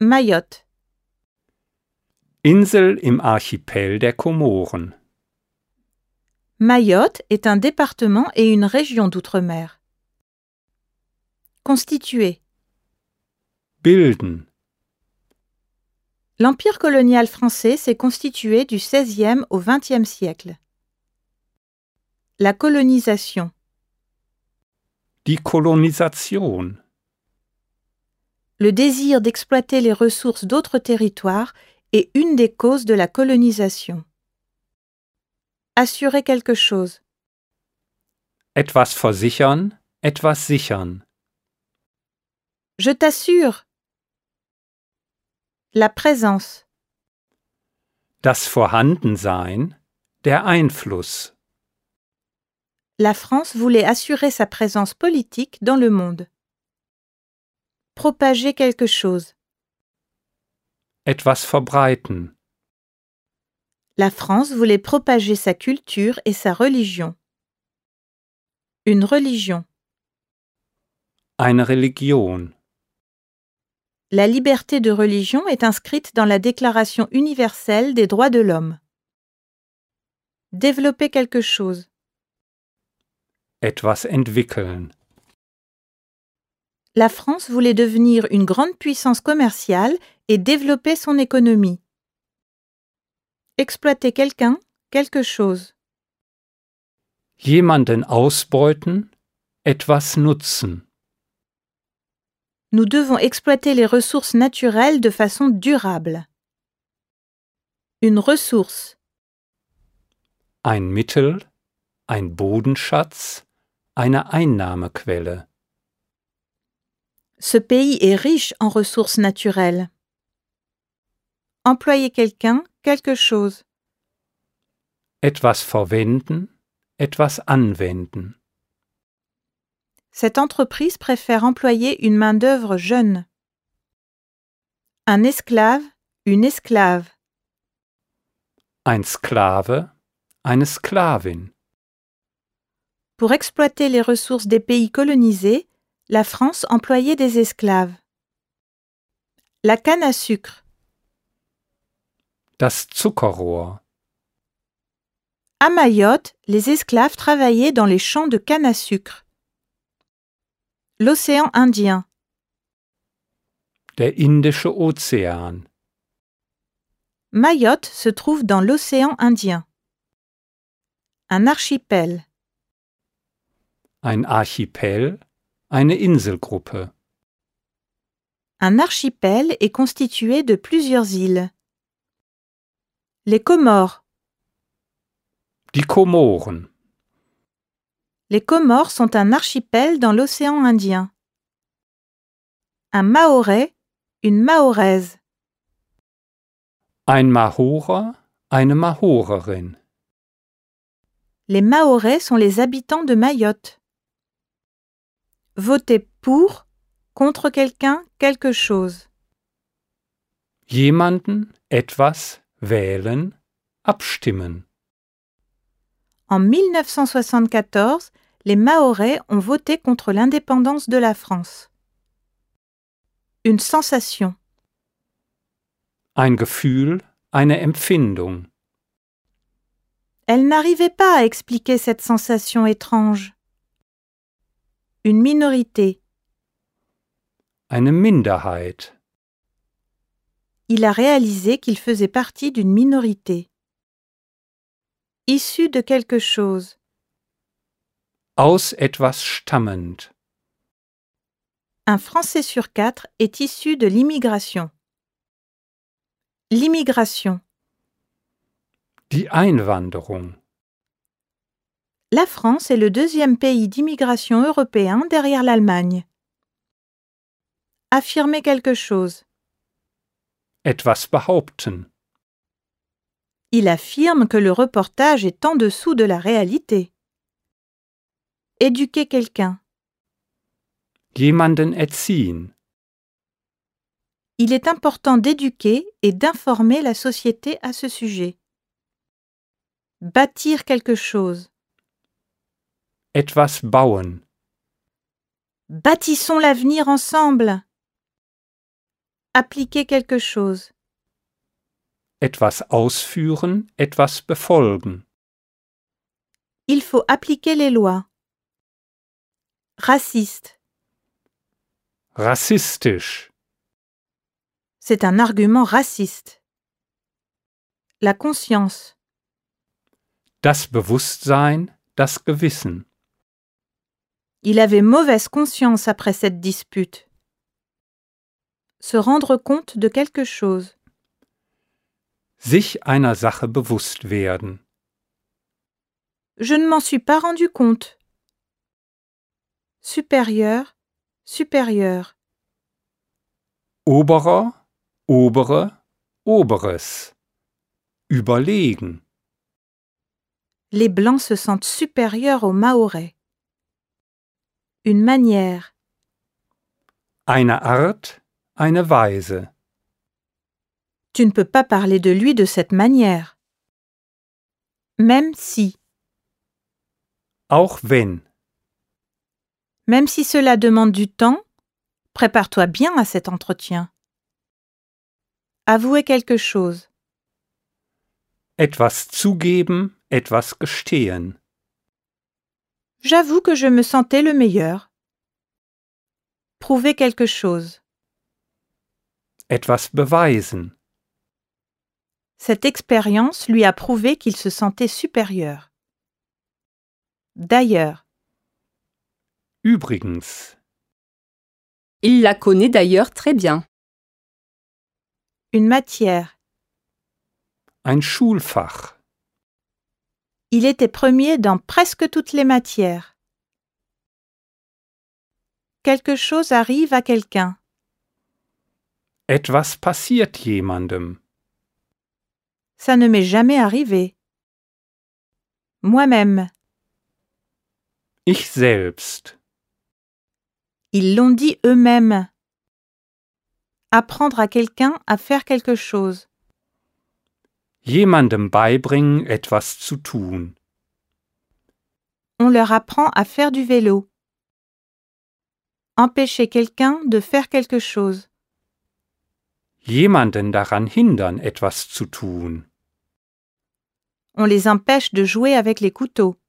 Mayotte. Insel im Archipel der Komoren. Mayotte est un département et une région d'outre-mer. Constituer. Bilden. L'empire colonial français s'est constitué du XVIe au XXe siècle. La colonisation. Die Kolonisation. Le désir d'exploiter les ressources d'autres territoires est une des causes de la colonisation. Assurer quelque chose. Etwas versichern, etwas sichern. Je t'assure. La présence. Das Vorhandensein, der Einfluss. La France voulait assurer sa présence politique dans le monde. Propager quelque chose. Etwas verbreiten. La France voulait propager sa culture et sa religion. Une religion. Eine Religion. La liberté de religion est inscrite dans la Déclaration universelle des droits de l'homme. Développer quelque chose. Etwas entwickeln. La France voulait devenir une grande puissance commerciale et développer son économie. Exploiter quelqu'un, quelque chose. Jemanden ausbeuten, etwas nutzen. Nous devons exploiter les ressources naturelles de façon durable. Une ressource. Ein Mittel, ein Bodenschatz, eine Einnahmequelle. Ce pays est riche en ressources naturelles. Employer quelqu'un, quelque chose. Etwas verwenden, etwas anwenden. Cette entreprise préfère employer une main-d'œuvre jeune. Un esclave, une esclave. Ein Sklave, eine Sklavin. Pour exploiter les ressources des pays colonisés, la France employait des esclaves. La canne à sucre. Das Zuckerrohr. À Mayotte, les esclaves travaillaient dans les champs de canne à sucre. L'océan Indien. Der Indische Ozean. Mayotte se trouve dans l'océan Indien. Un archipel. Ein Archipel, eine Inselgruppe. Un archipel est constitué de plusieurs îles. Les Comores. Die Komoren. Les Comores sont un archipel dans l'océan Indien. Un Mahorais, une Mahoraise. Ein Mahorer, eine Mahorerin. Les Mahorais sont les habitants de Mayotte. Voter pour, contre quelqu'un, quelque chose. Jemanden, etwas, wählen, abstimmen. En 1974, les Mahorais ont voté contre l'indépendance de la France. Une sensation. Ein Gefühl, eine Empfindung. Elle n'arrivait pas à expliquer cette sensation étrange. Une minorité. Eine Minderheit. Il a réalisé qu'il faisait partie d'une minorité. Issu de quelque chose. Aus etwas stammend. Un Français sur 4 est issu de l'immigration. L'immigration. Die Einwanderung. La France est le deuxième pays d'immigration européen derrière l'Allemagne. Affirmer quelque chose. Etwas behaupten. Il affirme que le reportage est en dessous de la réalité. Éduquer quelqu'un. Jemanden erziehen. Il est important d'éduquer et d'informer la société à ce sujet. Bâtir quelque chose. Etwas bauen. Bâtissons l'avenir ensemble. appliquer quelque chose. Etwas ausführen, etwas befolgen. Il faut appliquer les lois. Raciste. Rassistisch. C'est un argument raciste. La conscience. Das Bewusstsein, das Gewissen. Il avait mauvaise conscience après cette dispute. Se rendre compte de quelque chose. Sich einer Sache bewusst werden. Je ne m'en suis pas rendu compte. Supérieur, supérieur. Oberer, obere, oberes. Überlegen. Les Blancs se sentent supérieurs aux Mahorais. Une manière. Eine Art, eine Weise. Tu ne peux pas parler de lui de cette manière. Même si. Auch wenn. Même si cela demande du temps, prépare-toi bien à cet entretien. Avouer quelque chose. Etwas zugeben, etwas gestehen. J'avoue que je me sentais le meilleur. Prouver quelque chose. Etwas beweisen. Cette expérience lui a prouvé qu'il se sentait supérieur. D'ailleurs. Übrigens. Il la connaît d'ailleurs très bien. Une matière. Ein Schulfach. Il était premier dans presque toutes les matières. Quelque chose arrive à quelqu'un. Etwas passiert jemandem. Ça ne m'est jamais arrivé. Moi-même. Ich selbst. Ils l'ont dit eux-mêmes. Apprendre à quelqu'un à faire quelque chose. Jemandem beibringen, etwas zu tun. On leur apprend à faire du vélo. Empêcher quelqu'un de faire quelque chose. Jemanden daran hindern, etwas zu tun. On les empêche de jouer avec les couteaux.